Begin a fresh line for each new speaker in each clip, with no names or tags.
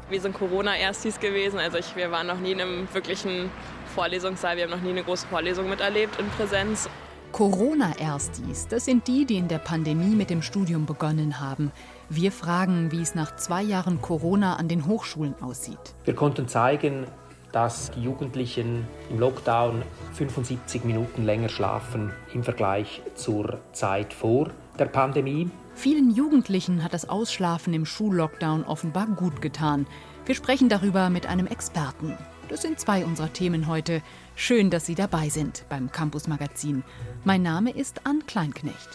Wir sind Corona-Erstis gewesen, also wir waren noch nie in einem wirklichen Vorlesungssaal, wir haben noch nie eine große Vorlesung miterlebt in Präsenz.
Corona-Erstis, das sind die in der Pandemie mit dem Studium begonnen haben. Wir fragen, wie es nach 2 Jahren Corona an den Hochschulen aussieht.
Wir konnten zeigen, dass die Jugendlichen im Lockdown 75 Minuten länger schlafen im Vergleich zur Zeit vor der Pandemie.
Vielen Jugendlichen hat das Ausschlafen im Schullockdown offenbar gut getan. Wir sprechen darüber mit einem Experten. Das sind 2 unserer Themen heute. Schön, dass Sie dabei sind beim Campus Magazin. Mein Name ist Ann Kleinknecht.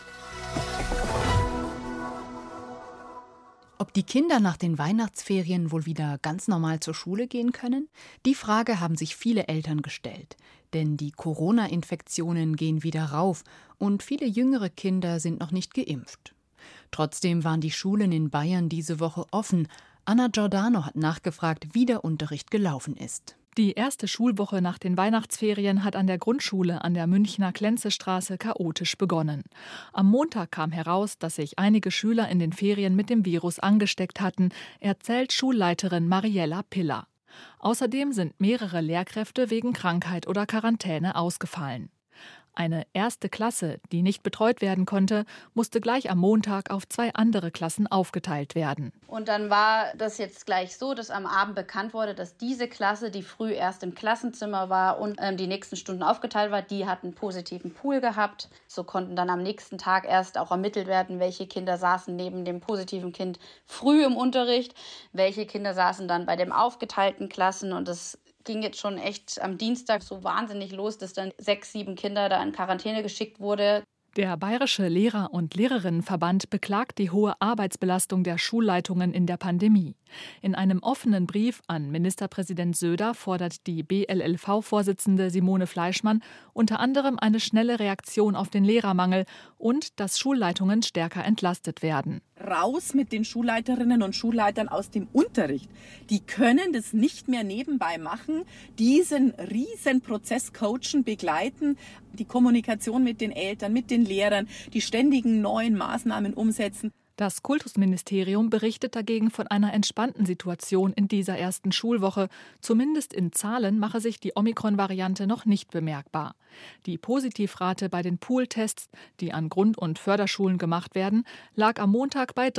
Ob die Kinder nach den Weihnachtsferien wohl wieder ganz normal zur Schule gehen können? Die Frage haben sich viele Eltern gestellt. Denn die Corona-Infektionen gehen wieder rauf und viele jüngere Kinder sind noch nicht geimpft. Trotzdem waren die Schulen in Bayern diese Woche offen. Anna Giordano hat nachgefragt, wie der Unterricht gelaufen ist.
Die erste Schulwoche nach den Weihnachtsferien hat an der Grundschule an der Münchner Klenzestraße chaotisch begonnen. Am Montag kam heraus, dass sich einige Schüler in den Ferien mit dem Virus angesteckt hatten, erzählt Schulleiterin Mariella Piller. Außerdem sind mehrere Lehrkräfte wegen Krankheit oder Quarantäne ausgefallen. Eine erste Klasse, die nicht betreut werden konnte, musste gleich am Montag auf 2 andere Klassen aufgeteilt werden.
Und dann war das jetzt gleich so, dass am Abend bekannt wurde, dass diese Klasse, die früh erst im Klassenzimmer war und die nächsten Stunden aufgeteilt war, die hat einen positiven Pool gehabt. So konnten dann am nächsten Tag erst auch ermittelt werden, welche Kinder saßen neben dem positiven Kind früh im Unterricht, welche Kinder saßen dann bei den aufgeteilten Klassen. Und das ging jetzt schon echt am Dienstag so wahnsinnig los, dass dann 6, 7 Kinder da in Quarantäne geschickt wurde.
Der Bayerische Lehrer- und Lehrerinnenverband beklagt die hohe Arbeitsbelastung der Schulleitungen in der Pandemie. In einem offenen Brief an Ministerpräsident Söder fordert die BLLV-Vorsitzende Simone Fleischmann unter anderem eine schnelle Reaktion auf den Lehrermangel und dass Schulleitungen stärker entlastet werden.
Raus mit den Schulleiterinnen und Schulleitern aus dem Unterricht. Die können das nicht mehr nebenbei machen, diesen riesen Prozess coachen, begleiten, die Kommunikation mit den Eltern, mit den Lehrern, die ständigen neuen Maßnahmen umsetzen.
Das Kultusministerium berichtet dagegen von einer entspannten Situation in dieser ersten Schulwoche. Zumindest in Zahlen mache sich die Omikron-Variante noch nicht bemerkbar. Die Positivrate bei den Pooltests, die an Grund- und Förderschulen gemacht werden, lag am Montag bei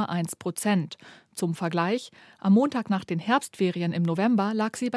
3,1%. Zum Vergleich, am Montag nach den Herbstferien im November lag sie bei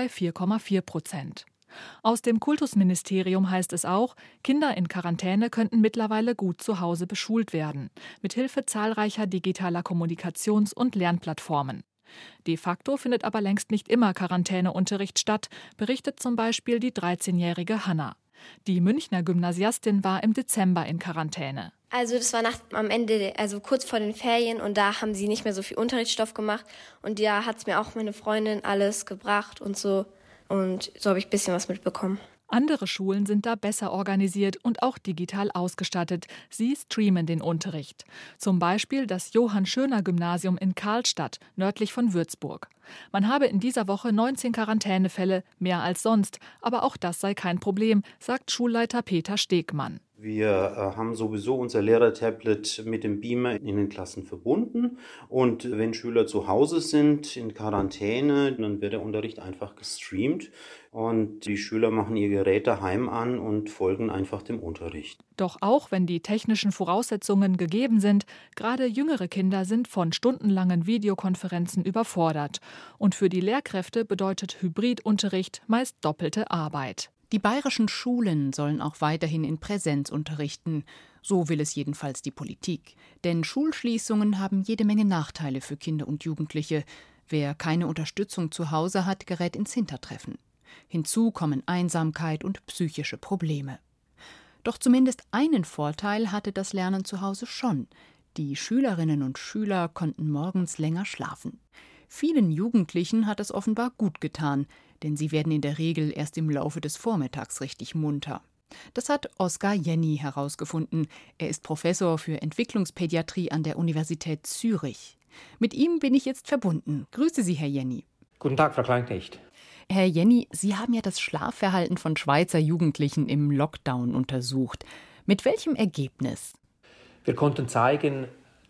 4,4%. Aus dem Kultusministerium heißt es auch, Kinder in Quarantäne könnten mittlerweile gut zu Hause beschult werden, mithilfe zahlreicher digitaler Kommunikations- und Lernplattformen. De facto findet aber längst nicht immer Quarantäneunterricht statt, berichtet zum Beispiel die 13-jährige Hanna. Die Münchner Gymnasiastin war im Dezember in Quarantäne.
Also das war am Ende, also kurz vor den Ferien, und da haben sie nicht mehr so viel Unterrichtsstoff gemacht und da hat es mir auch meine Freundin alles gebracht und so. Und so habe ich ein bisschen was mitbekommen.
Andere Schulen sind da besser organisiert und auch digital ausgestattet. Sie streamen den Unterricht. Zum Beispiel das Johann-Schöner-Gymnasium in Karlstadt, nördlich von Würzburg. Man habe in dieser Woche 19 Quarantänefälle, mehr als sonst. Aber auch das sei kein Problem, sagt Schulleiter Peter Stegmann.
Wir haben sowieso unser Lehrertablet mit dem Beamer in den Klassen verbunden. Und wenn Schüler zu Hause sind, in Quarantäne, dann wird der Unterricht einfach gestreamt. Und die Schüler machen ihr Gerät daheim an und folgen einfach dem Unterricht.
Doch auch wenn die technischen Voraussetzungen gegeben sind, gerade jüngere Kinder sind von stundenlangen Videokonferenzen überfordert. Und für die Lehrkräfte bedeutet Hybridunterricht meist doppelte Arbeit.
Die bayerischen Schulen sollen auch weiterhin in Präsenz unterrichten. So will es jedenfalls die Politik. Denn Schulschließungen haben jede Menge Nachteile für Kinder und Jugendliche. Wer keine Unterstützung zu Hause hat, gerät ins Hintertreffen. Hinzu kommen Einsamkeit und psychische Probleme. Doch zumindest einen Vorteil hatte das Lernen zu Hause schon. Die Schülerinnen und Schüler konnten morgens länger schlafen. Vielen Jugendlichen hat es offenbar gut getan, denn sie werden in der Regel erst im Laufe des Vormittags richtig munter. Das hat Oskar Jenny herausgefunden. Er ist Professor für Entwicklungspädiatrie an der Universität Zürich. Mit ihm bin ich jetzt verbunden. Grüße Sie, Herr Jenny.
Guten Tag, Frau Kleinknecht.
Herr Jenny, Sie haben ja das Schlafverhalten von Schweizer Jugendlichen im Lockdown untersucht. Mit welchem Ergebnis?
Wir konnten zeigen,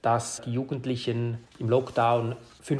dass die Jugendlichen im Lockdown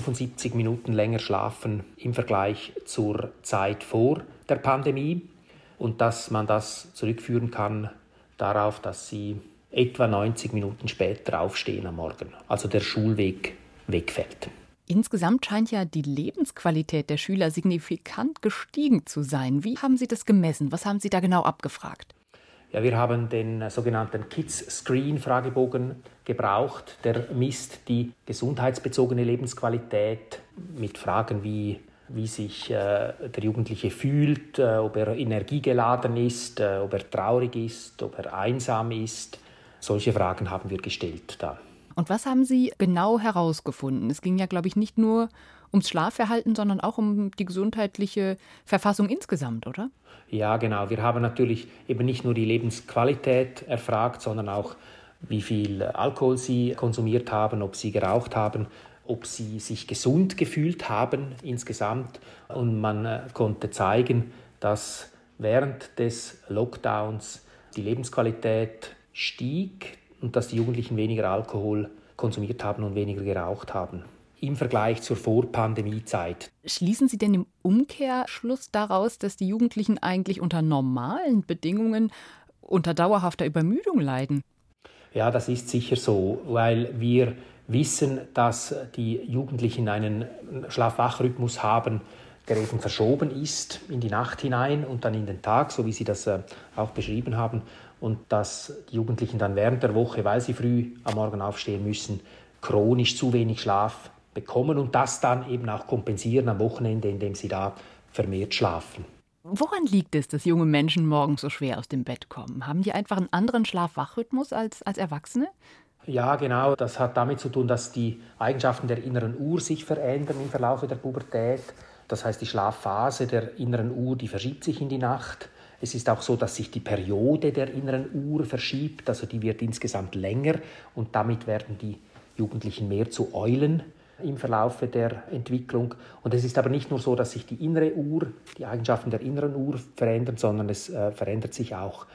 75 Minuten länger schlafen im Vergleich zur Zeit vor der Pandemie und dass man das zurückführen kann darauf, dass sie etwa 90 Minuten später aufstehen am Morgen, also der Schulweg wegfällt.
Insgesamt scheint ja die Lebensqualität der Schüler signifikant gestiegen zu sein. Wie haben Sie das gemessen? Was haben Sie da genau abgefragt?
Ja, wir haben den sogenannten Kids-Screen-Fragebogen gebraucht. Der misst die gesundheitsbezogene Lebensqualität mit Fragen wie sich der Jugendliche fühlt, ob er energiegeladen ist, ob er traurig ist, ob er einsam ist. Solche Fragen haben wir gestellt da.
Und was haben Sie genau herausgefunden? Es ging ja, glaube ich, nicht nur ums Schlafverhalten, sondern auch um die gesundheitliche Verfassung insgesamt, oder?
Ja, genau. Wir haben natürlich eben nicht nur die Lebensqualität erfragt, sondern auch, wie viel Alkohol sie konsumiert haben, ob sie geraucht haben, ob sie sich gesund gefühlt haben insgesamt. Und man konnte zeigen, dass während des Lockdowns die Lebensqualität stieg und dass die Jugendlichen weniger Alkohol konsumiert haben und weniger geraucht haben im Vergleich zur Vorpandemiezeit.
Schließen Sie denn im Umkehrschluss daraus, dass die Jugendlichen eigentlich unter normalen Bedingungen unter dauerhafter Übermüdung leiden?
Ja, das ist sicher so, weil wir wissen, dass die Jugendlichen einen Schlaf-Wach-Rhythmus haben, der eben verschoben ist in die Nacht hinein und dann in den Tag, so wie Sie das auch beschrieben haben. Und dass die Jugendlichen dann während der Woche, weil sie früh am Morgen aufstehen müssen, chronisch zu wenig Schlaf bekommen und das dann eben auch kompensieren am Wochenende, indem sie da vermehrt schlafen.
Woran liegt es, dass junge Menschen morgens so schwer aus dem Bett kommen? Haben die einfach einen anderen Schlaf-Wach-Rhythmus als Erwachsene?
Ja, genau. Das hat damit zu tun, dass die Eigenschaften der inneren Uhr sich verändern im Verlauf der Pubertät. Das heißt, die Schlafphase der inneren Uhr, die verschiebt sich in die Nacht. Es ist auch so, dass sich die Periode der inneren Uhr verschiebt, also die wird insgesamt länger und damit werden die Jugendlichen mehr zu Eulen im Verlauf der Entwicklung. Und es ist aber nicht nur so, dass sich die innere Uhr, die Eigenschaften der inneren Uhr verändern, sondern es verändern sich auch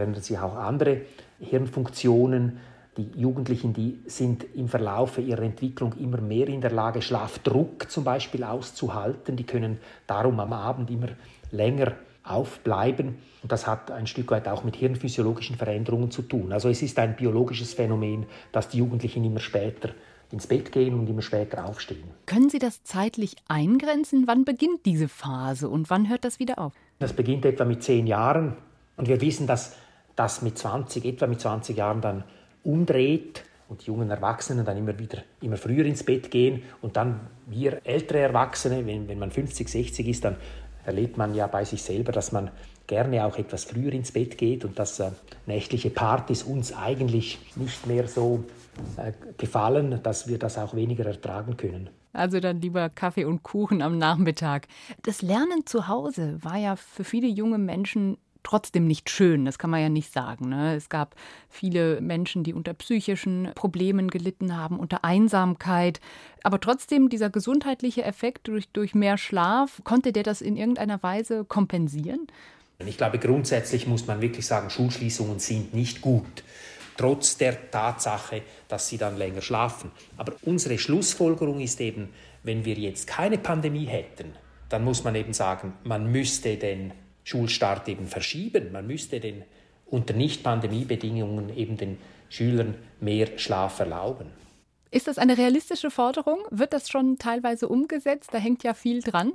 andere Hirnfunktionen. Die Jugendlichen, die sind im Verlauf ihrer Entwicklung immer mehr in der Lage, Schlafdruck zum Beispiel auszuhalten. Die können darum am Abend immer länger aufbleiben. Und das hat ein Stück weit auch mit hirnphysiologischen Veränderungen zu tun. Also es ist ein biologisches Phänomen, dass die Jugendlichen immer später ins Bett gehen und immer später aufstehen.
Können Sie das zeitlich eingrenzen? Wann beginnt diese Phase und wann hört das wieder auf?
Das beginnt etwa mit 10 Jahren. Und wir wissen, dass das etwa mit 20 Jahren dann umdreht und die jungen Erwachsenen dann immer früher ins Bett gehen. Und dann wir ältere Erwachsene, wenn man 50, 60 ist, dann erlebt man ja bei sich selber, dass man gerne auch etwas früher ins Bett geht und dass nächtliche Partys uns eigentlich nicht mehr so gefallen, dass wir das auch weniger ertragen können.
Also dann lieber Kaffee und Kuchen am Nachmittag. Das Lernen zu Hause war ja für viele junge Menschen trotzdem nicht schön, das kann man ja nicht sagen, ne? Es gab viele Menschen, die unter psychischen Problemen gelitten haben, unter Einsamkeit. Aber trotzdem, dieser gesundheitliche Effekt durch mehr Schlaf, konnte der das in irgendeiner Weise kompensieren?
Ich glaube, grundsätzlich muss man wirklich sagen, Schulschließungen sind nicht gut, trotz der Tatsache, dass sie dann länger schlafen. Aber unsere Schlussfolgerung ist eben, wenn wir jetzt keine Pandemie hätten, dann muss man eben sagen, man müsste den Schulstart eben verschieben. Man müsste unter Nicht-Pandemie-Bedingungen eben den Schülern mehr Schlaf erlauben.
Ist das eine realistische Forderung? Wird das schon teilweise umgesetzt? Da hängt ja viel dran.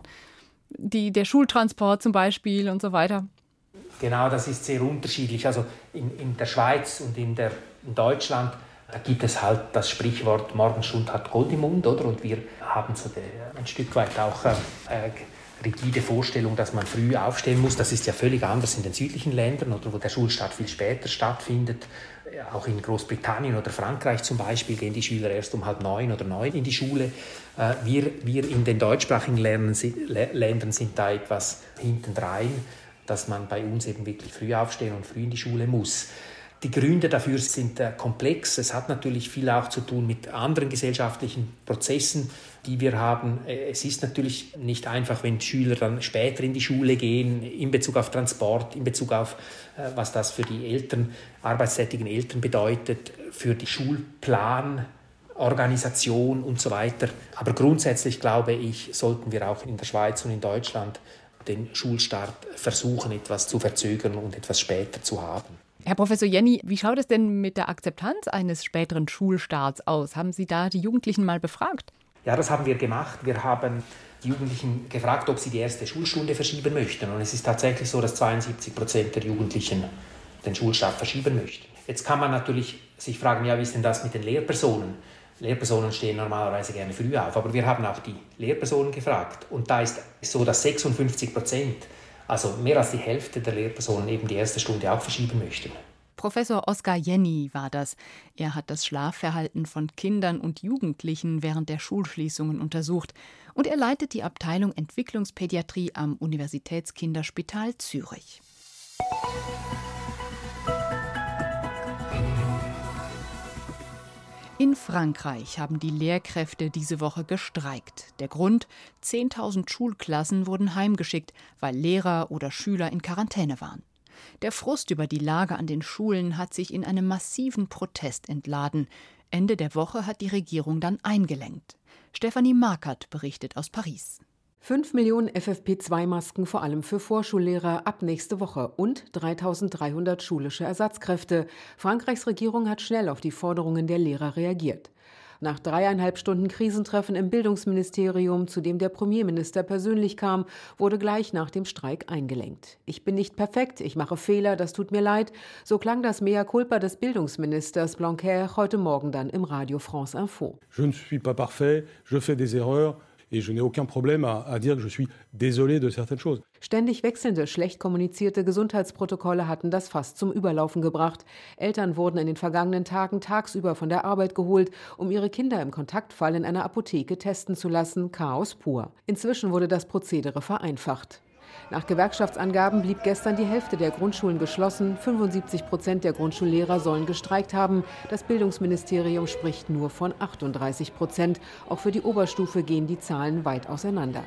Der Schultransport zum Beispiel und so weiter.
Genau, das ist sehr unterschiedlich. Also in der Schweiz und in Deutschland, da gibt es halt das Sprichwort, Morgenstund hat Gold im Mund, oder? Und wir haben so ein Stück weit auch rigide Vorstellung, dass man früh aufstehen muss. Das ist ja völlig anders in den südlichen Ländern, oder wo der Schulstart viel später stattfindet. Auch in Großbritannien oder Frankreich zum Beispiel gehen die Schüler erst um 8:30 oder 9 in die Schule. Wir in den deutschsprachigen Ländern sind da etwas hintendrein, dass man bei uns eben wirklich früh aufstehen und früh in die Schule muss. Die Gründe dafür sind komplex. Es hat natürlich viel auch zu tun mit anderen gesellschaftlichen Prozessen, die wir haben. Es ist natürlich nicht einfach, wenn Schüler dann später in die Schule gehen, in Bezug auf Transport, in Bezug auf, was das für die arbeitstätigen Eltern bedeutet, für die Schulplanung Organisation und so weiter. Aber grundsätzlich, glaube ich, sollten wir auch in der Schweiz und in Deutschland den Schulstart versuchen, etwas zu verzögern und etwas später zu haben.
Herr Professor Jenny, wie schaut es denn mit der Akzeptanz eines späteren Schulstarts aus? Haben Sie da die Jugendlichen mal befragt?
Ja, das haben wir gemacht. Wir haben die Jugendlichen gefragt, ob sie die erste Schulstunde verschieben möchten. Und es ist tatsächlich so, dass 72% der Jugendlichen den Schulstart verschieben möchten. Jetzt kann man natürlich sich fragen, ja, wie ist denn das mit den Lehrpersonen? Lehrpersonen stehen normalerweise gerne früh auf, aber wir haben auch die Lehrpersonen gefragt. Und da ist es so, dass 56%, also mehr als die Hälfte der Lehrpersonen eben die erste Stunde auch verschieben möchten.
Professor Oskar Jenny war das. Er hat das Schlafverhalten von Kindern und Jugendlichen während der Schulschließungen untersucht. Und er leitet die Abteilung Entwicklungspädiatrie am Universitätskinderspital Zürich. In Frankreich haben die Lehrkräfte diese Woche gestreikt. Der Grund: 10.000 Schulklassen wurden heimgeschickt, weil Lehrer oder Schüler in Quarantäne waren. Der Frust über die Lage an den Schulen hat sich in einem massiven Protest entladen. Ende der Woche hat die Regierung dann eingelenkt. Stefanie Markert berichtet aus Paris.
5 Millionen FFP2-Masken vor allem für Vorschullehrer ab nächste Woche und 3.300 schulische Ersatzkräfte. Frankreichs Regierung hat schnell auf die Forderungen der Lehrer reagiert. Nach 3,5 Stunden Krisentreffen im Bildungsministerium, zu dem der Premierminister persönlich kam, wurde gleich nach dem Streik eingelenkt. Ich bin nicht perfekt, ich mache Fehler, das tut mir leid. So klang das Mea culpa des Bildungsministers Blanquer heute Morgen dann im Radio France Info.
Je ne suis pas parfait, je fais des erreurs. Et je n'ai aucun problème à dire que je suis désolé de certaines choses.
Ständig wechselnde, schlecht kommunizierte Gesundheitsprotokolle hatten das Fass zum Überlaufen gebracht. Eltern wurden in den vergangenen Tagen tagsüber von der Arbeit geholt, um ihre Kinder im Kontaktfall in einer Apotheke testen zu lassen. Chaos pur. Inzwischen wurde das Prozedere vereinfacht. Nach Gewerkschaftsangaben blieb gestern die Hälfte der Grundschulen geschlossen. 75% der Grundschullehrer sollen gestreikt haben. Das Bildungsministerium spricht nur von 38%. Auch für die Oberstufe gehen die Zahlen weit auseinander.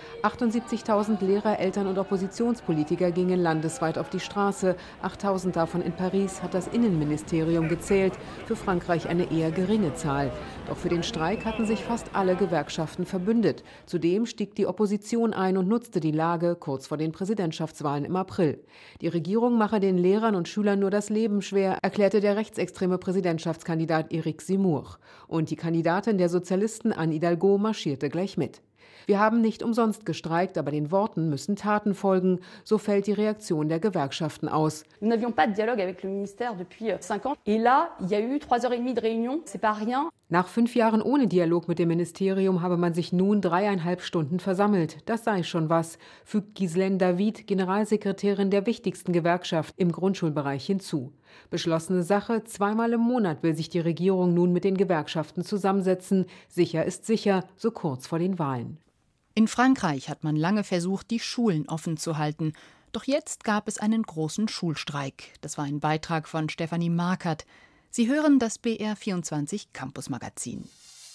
78.000 Lehrer, Eltern und Oppositionspolitiker gingen landesweit auf die Straße. 8.000 davon in Paris, hat das Innenministerium gezählt. Für Frankreich eine eher geringe Zahl. Doch für den Streik hatten sich fast alle Gewerkschaften verbündet. Zudem stieg die Opposition ein und nutzte die Lage kurz vor den Präsidentschaftswahlen im April. Die Regierung mache den Lehrern und Schülern nur das Leben schwer, erklärte der rechtsextreme Präsidentschaftskandidat Éric Zemmour. Und die Kandidatin der Sozialisten, Anne Hidalgo, marschierte gleich mit. Wir haben nicht umsonst gestreikt, aber den Worten müssen Taten folgen. So fällt die Reaktion der Gewerkschaften aus.
Nous n'avions pas de dialogue avec le ministère depuis 5 ans. Et là, il y a eu 3h30 de réunion. C'est pas rien.
Nach 5 Jahren ohne Dialog mit dem Ministerium habe man sich nun 3,5 Stunden versammelt. Das sei schon was, fügt Ghislaine David, Generalsekretärin der wichtigsten Gewerkschaft im Grundschulbereich, hinzu. Beschlossene Sache, 2-mal im Monat will sich die Regierung nun mit den Gewerkschaften zusammensetzen. Sicher ist sicher, so kurz vor den Wahlen.
In Frankreich hat man lange versucht, die Schulen offen zu halten. Doch jetzt gab es einen großen Schulstreik. Das war ein Beitrag von Stefanie Markert. Sie hören das BR24 Campus Magazin.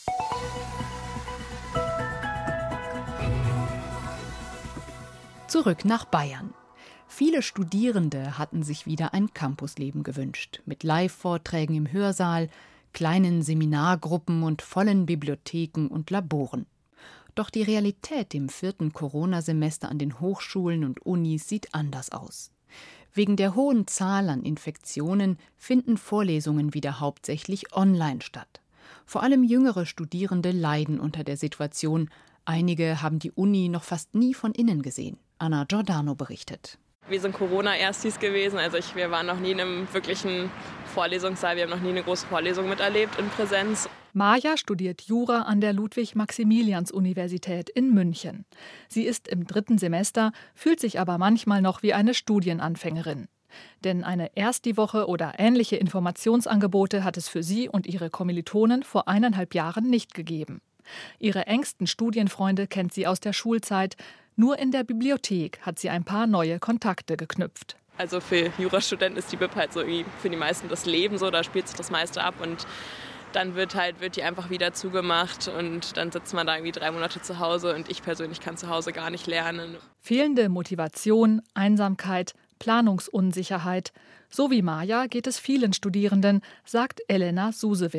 Zurück nach Bayern. Viele Studierende hatten sich wieder ein Campusleben gewünscht. Mit Live-Vorträgen im Hörsaal, kleinen Seminargruppen und vollen Bibliotheken und Laboren. Doch die Realität im 4. Corona-Semester an den Hochschulen und Unis sieht anders aus. Wegen der hohen Zahl an Infektionen finden Vorlesungen wieder hauptsächlich online statt. Vor allem jüngere Studierende leiden unter der Situation. Einige haben die Uni noch fast nie von innen gesehen. Anna Giordano berichtet.
Wir sind Corona-Erstis gewesen, also wir waren noch nie in einem wirklichen Vorlesungssaal, wir haben noch nie eine große Vorlesung miterlebt in Präsenz.
Maja studiert Jura an der Ludwig-Maximilians-Universität in München. Sie ist im 3. Semester, fühlt sich aber manchmal noch wie eine Studienanfängerin. Denn eine Ersti-Woche oder ähnliche Informationsangebote hat es für sie und ihre Kommilitonen vor 1,5 Jahren nicht gegeben. Ihre engsten Studienfreunde kennt sie aus der Schulzeit. Nur in der Bibliothek hat sie ein paar neue Kontakte geknüpft.
Also für Jurastudenten ist die Bib halt so wie für die meisten das Leben so, da spielt sich das meiste ab und dann wird die einfach wieder zugemacht und dann sitzt man da irgendwie 3 Monate zu Hause und ich persönlich kann zu Hause gar nicht lernen.
Fehlende Motivation, Einsamkeit, Planungsunsicherheit. So wie Maja geht es vielen Studierenden, sagt Elena Susewind.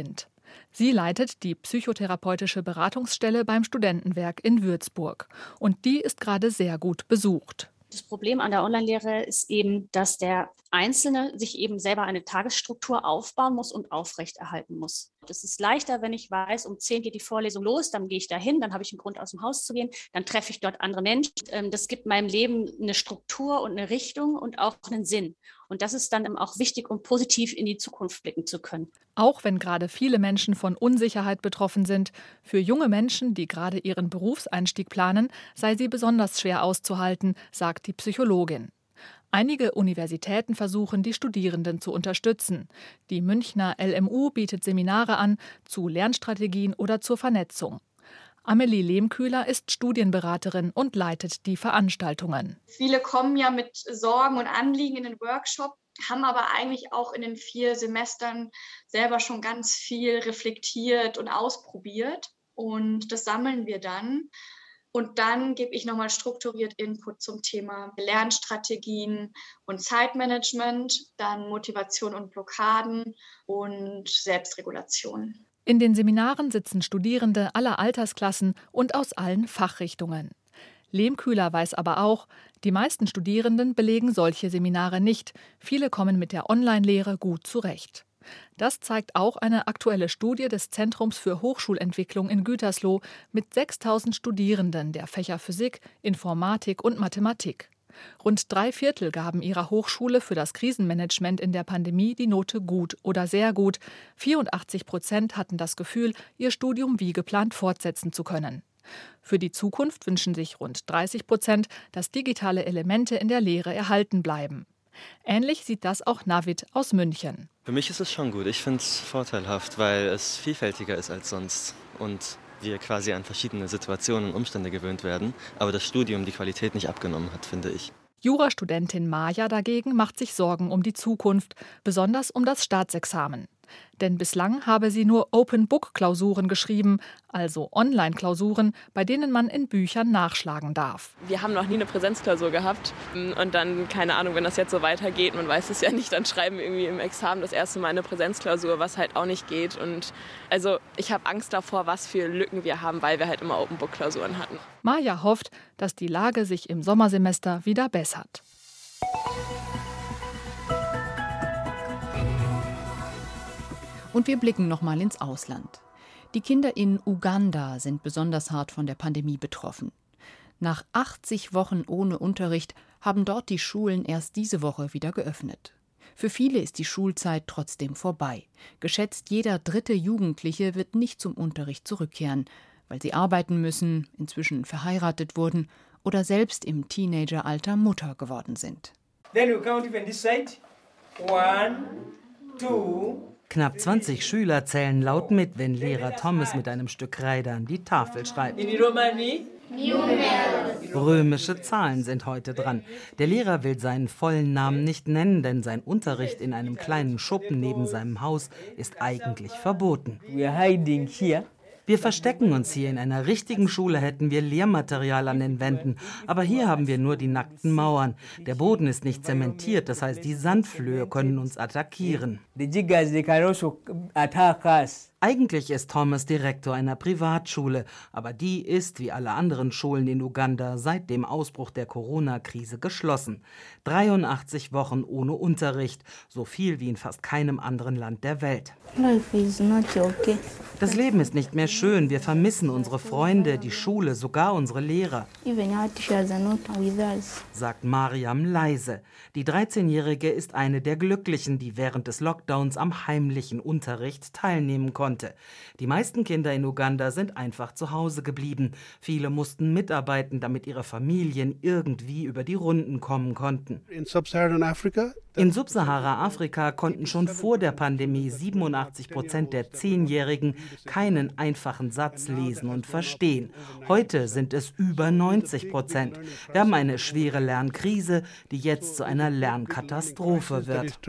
Sie leitet die psychotherapeutische Beratungsstelle beim Studentenwerk in Würzburg. Und die ist gerade sehr gut besucht.
Das Problem an der Online-Lehre ist eben, dass der Einzelne sich eben selber eine Tagesstruktur aufbauen muss und aufrechterhalten muss. Es ist leichter, wenn ich weiß, um 10 geht die Vorlesung los, dann gehe ich da hin, dann habe ich einen Grund, aus dem Haus zu gehen, dann treffe ich dort andere Menschen. Das gibt meinem Leben eine Struktur und eine Richtung und auch einen Sinn. Und das ist dann auch wichtig, um positiv in die Zukunft blicken zu können.
Auch wenn gerade viele Menschen von Unsicherheit betroffen sind, für junge Menschen, die gerade ihren Berufseinstieg planen, sei sie besonders schwer auszuhalten, sagt die Psychologin. Einige Universitäten versuchen, die Studierenden zu unterstützen. Die Münchner LMU bietet Seminare an zu Lernstrategien oder zur Vernetzung. Amelie Lehmkühler ist Studienberaterin und leitet die Veranstaltungen.
Viele kommen ja mit Sorgen und Anliegen in den Workshop, haben aber eigentlich auch in den 4 Semestern selber schon ganz viel reflektiert und ausprobiert. Und das sammeln wir dann. Und dann gebe ich nochmal strukturiert Input zum Thema Lernstrategien und Zeitmanagement, dann Motivation und Blockaden und Selbstregulation.
In den Seminaren sitzen Studierende aller Altersklassen und aus allen Fachrichtungen. Lehmkühler weiß aber auch, die meisten Studierenden belegen solche Seminare nicht. Viele kommen mit der Online-Lehre gut zurecht. Das zeigt auch eine aktuelle Studie des Zentrums für Hochschulentwicklung in Gütersloh mit 6.000 Studierenden der Fächer Physik, Informatik und Mathematik. Rund 3/4 gaben ihrer Hochschule für das Krisenmanagement in der Pandemie die Note gut oder sehr gut. 84% hatten das Gefühl, ihr Studium wie geplant fortsetzen zu können. Für die Zukunft wünschen sich rund 30%, dass digitale Elemente in der Lehre erhalten bleiben. Ähnlich sieht das auch Navid aus München.
Für mich ist es schon gut. Ich finde es vorteilhaft, weil es vielfältiger ist als sonst und wir quasi an verschiedene Situationen und Umstände gewöhnt werden, aber das Studium die Qualität nicht abgenommen hat, finde ich.
Jurastudentin Maja dagegen macht sich Sorgen um die Zukunft, besonders um das Staatsexamen. Denn bislang habe sie nur Open-Book-Klausuren geschrieben, also Online-Klausuren, bei denen man in Büchern nachschlagen darf.
Wir haben noch nie eine Präsenzklausur gehabt und dann, keine Ahnung, wenn das jetzt so weitergeht, man weiß es ja nicht, dann schreiben wir irgendwie im Examen das erste Mal eine Präsenzklausur, was halt auch nicht geht. Und also ich habe Angst davor, was für Lücken wir haben, weil wir halt immer Open-Book-Klausuren hatten.
Maja hofft, dass die Lage sich im Sommersemester wieder bessert.
Und wir blicken noch mal ins Ausland. Die Kinder in Uganda sind besonders hart von der Pandemie betroffen. Nach 80 Wochen ohne Unterricht haben dort die Schulen erst diese Woche wieder geöffnet. Für viele ist die Schulzeit trotzdem vorbei. Geschätzt jeder 3. Jugendliche wird nicht zum Unterricht zurückkehren, weil sie arbeiten müssen, inzwischen verheiratet wurden oder selbst im Teenageralter Mutter geworden sind.
Then we count even this side. 1, 2.
Knapp 20 Schüler zählen laut mit, wenn Lehrer Thomas mit einem Stück Kreide an die Tafel schreibt. Römische Zahlen sind heute dran. Der Lehrer will seinen vollen Namen nicht nennen, denn sein Unterricht in einem kleinen Schuppen neben seinem Haus ist eigentlich verboten. Wir verstecken uns hier. In einer richtigen Schule hätten wir Lehrmaterial an den Wänden. Aber hier haben wir nur die nackten Mauern. Der Boden ist nicht zementiert, das heißt, die Sandflöhe können uns attackieren. Eigentlich ist Thomas Direktor einer Privatschule, aber die ist, wie alle anderen Schulen in Uganda, seit dem Ausbruch der Corona-Krise geschlossen. 83 Wochen ohne Unterricht, so viel wie in fast keinem anderen Land der Welt. Das Leben ist nicht mehr schön, wir vermissen unsere Freunde, die Schule, sogar unsere Lehrer, sagt Mariam leise. Die 13-Jährige ist eine der Glücklichen, die während des Lockdowns am heimlichen Unterricht teilnehmen konnte. Die meisten Kinder in Uganda sind einfach zu Hause geblieben. Viele mussten mitarbeiten, damit ihre Familien irgendwie über die Runden kommen konnten. In Subsahara-Afrika konnten schon vor der Pandemie 87% der 10-Jährigen keinen einfachen Satz lesen und verstehen. Heute sind es über 90%. Wir haben eine schwere Lernkrise, die jetzt zu einer Lernkatastrophe wird.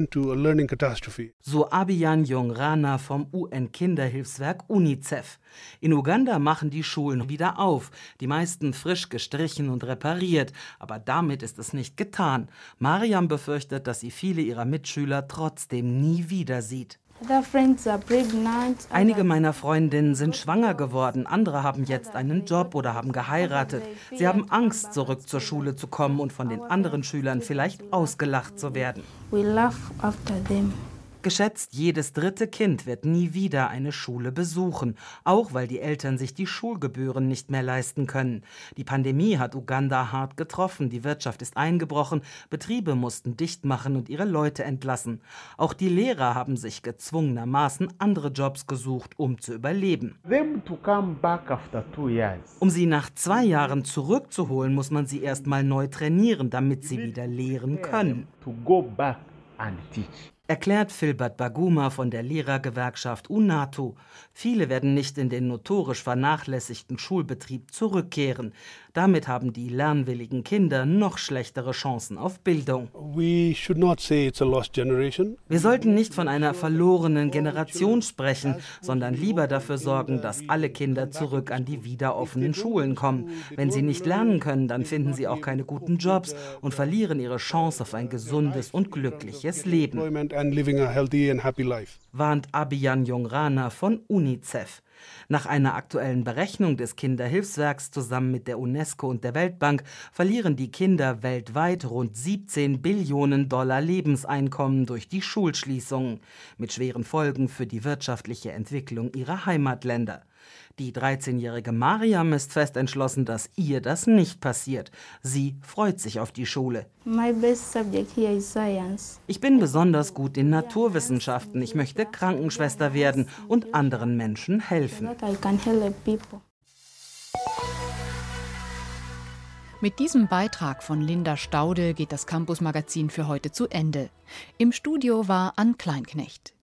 So Abiyan Jongrana vom UN-Kinderhilfswerk UNICEF. In Uganda machen die Schulen wieder auf, die meisten frisch gestrichen und repariert. Aber damit ist es nicht getan. Mariam befürchtet, dass sie viele ihrer Mitschüler trotzdem nie wieder sieht. Einige meiner Freundinnen sind schwanger geworden, andere haben jetzt einen Job oder haben geheiratet. Sie haben Angst, zurück zur Schule zu kommen und von den anderen Schülern vielleicht ausgelacht zu werden. Geschätzt jedes 3. Kind wird nie wieder eine Schule besuchen, auch weil die Eltern sich die Schulgebühren nicht mehr leisten können. Die Pandemie hat Uganda hart getroffen, die Wirtschaft ist eingebrochen, Betriebe mussten dicht machen und ihre Leute entlassen. Auch die Lehrer haben sich gezwungenermaßen andere Jobs gesucht, um zu überleben. Um sie nach 2 Jahren zurückzuholen, muss man sie erst mal neu trainieren, damit sie wieder lehren können. Erklärt Filbert Baguma von der Lehrergewerkschaft UNATO. Viele werden nicht in den notorisch vernachlässigten Schulbetrieb zurückkehren. Damit haben die lernwilligen Kinder noch schlechtere Chancen auf Bildung. Wir sollten nicht von einer verlorenen Generation sprechen, sondern lieber dafür sorgen, dass alle Kinder zurück an die wieder offenen Schulen kommen. Wenn sie nicht lernen können, dann finden sie auch keine guten Jobs und verlieren ihre Chance auf ein gesundes und glückliches Leben, warnt Abhiyan Jongrana von UNICEF. Nach einer aktuellen Berechnung des Kinderhilfswerks zusammen mit der UNESCO und der Weltbank verlieren die Kinder weltweit rund 17 Billionen $ Lebenseinkommen durch die Schulschließungen, mit schweren Folgen für die wirtschaftliche Entwicklung ihrer Heimatländer. Die 13-jährige Mariam ist fest entschlossen, dass ihr das nicht passiert. Sie freut sich auf die Schule. Ich bin besonders gut in Naturwissenschaften. Ich möchte Krankenschwester werden und anderen Menschen helfen.
Mit diesem Beitrag von Linda Staude geht das Campus-Magazin für heute zu Ende. Im Studio war Ann Kleinknecht.